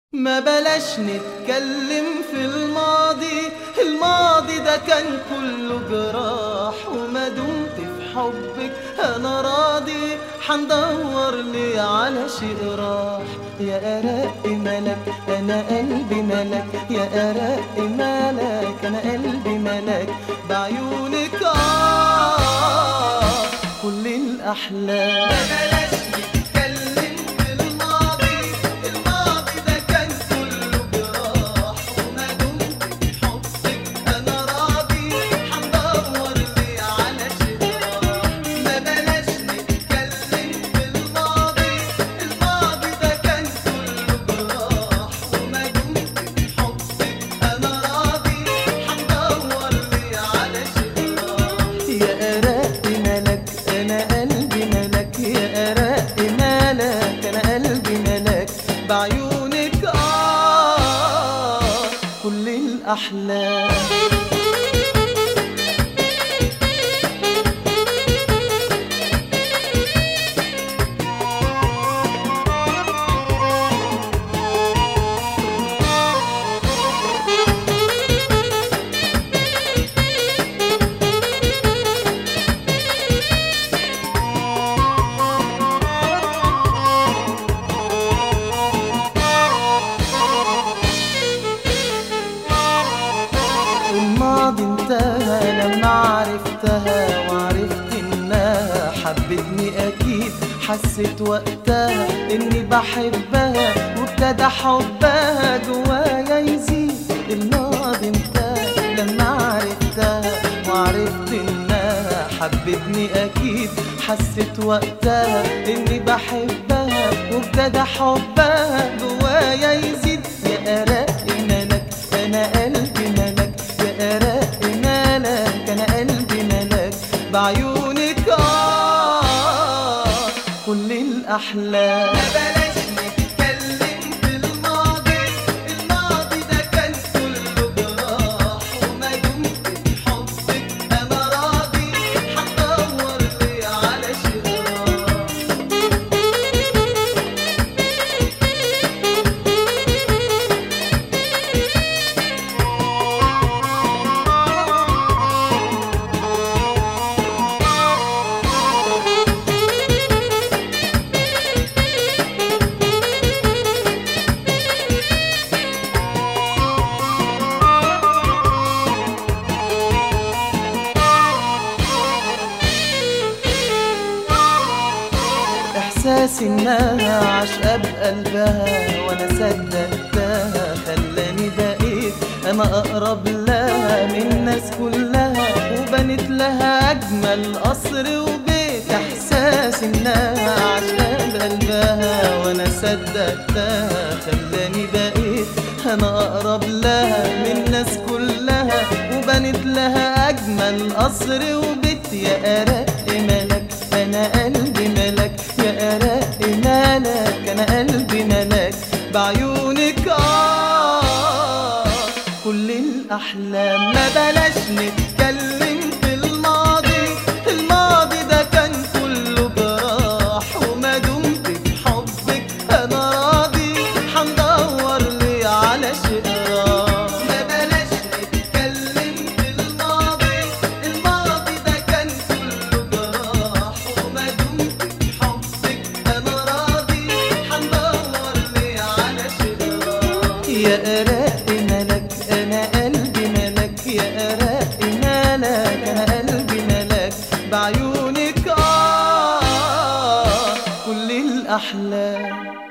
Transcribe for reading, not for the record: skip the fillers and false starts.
ما بلاش نتكلم في الماضي. الماضي ده كان كله جراح، وما دمت في حبك انا راضي. حندور لي على شيء راح. يا أرق ملك انا قلبي ملك، يا أرق ملك انا قلبي ملك. بعيونك كل الأحلام. بعيونك كل الأحلام. الماضي انتهى لما عرفتها، وعرفت انها حبتني اكيد. حسيت وقتها اني بحبها، وابتدى حبها جوايا يزيد. الماضي انتهى لما عرفتها، وعرفت انها حبتني اكيد. حسيت وقتها اني بحبها، وابتدى حبها جوايا يزيد. يا أرق ملك انا قلبي ملك، يا أرق ملك انا قلبي ملك. بعيونك كل الأحلام. ما بلاش نتكلم في الماضي. الماضي ده كان كله جراح، وما دمت في حبك انا راضي. حندور لي على شيء راح. إحساس إنها عاشقة بقلبها، وأنا صدقتها خلاني بقيت أنا أقرب لها من الناس كلها. وبنت لها أجمل قصر وبيت. إحساس إنها عاشقة بقلبها، وأنا صدقتها خلاني بقيت أنا أقرب لها من الناس كلها. وبنت لها أجمل قصر وبيت. يا أرق ملك أنا قلبي ملك، يا أرق ملك أنا قلبي ملك. بعيونك كل الأحلام. ما بلاش نتكلم في الماضي. الماضي ده كان كله جراح، وما دمت في حبك انا راضي. حندور لي على شيء راح. ما بلاش نتكلم في الماضي. الماضي ده كان كله جراح، وما دمت في حبك انا راضي. حندور لي على شيء راح. يا أرق ملك أنا قلبي ملك، يا أرق ملك أنا قلبي ملك. بعيونك كل الأحلام.